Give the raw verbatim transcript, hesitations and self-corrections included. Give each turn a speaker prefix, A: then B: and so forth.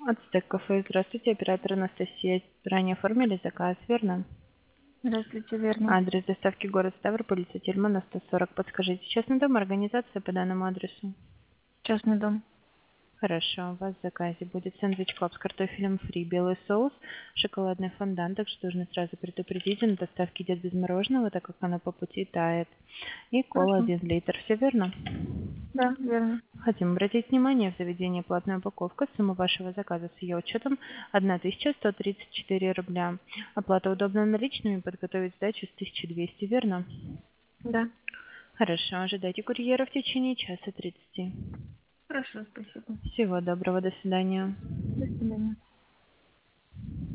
A: Ацтек кафе. Здравствуйте, оператор Анастасия. Ранее оформили заказ, верно?
B: Здравствуйте, верно.
A: Адрес доставки город Ставрополь, улица Тельмана, сто сорок. Подскажите, частный дом, организация по данному адресу?
B: Частный дом.
A: Хорошо, у вас в заказе будет сэндвич клаб с картофелем фри, белый соус, шоколадный фондан. Также должны сразу предупредить, на доставке идет без мороженого, так как оно по пути тает. И кола
B: Хорошо.
A: один литр. Все верно?
B: Да, верно.
A: Хотим обратить внимание, в заведении платная упаковка. Сумма вашего заказа с ее учетом тысяча сто тридцать четыре рубля. Оплата удобно наличными, подготовить сдачу с тысячи двести, верно?
B: Да.
A: Хорошо, ожидайте курьера в течение часа тридцати.
B: Хорошо, спасибо.
A: Всего доброго, до свидания.
B: До свидания.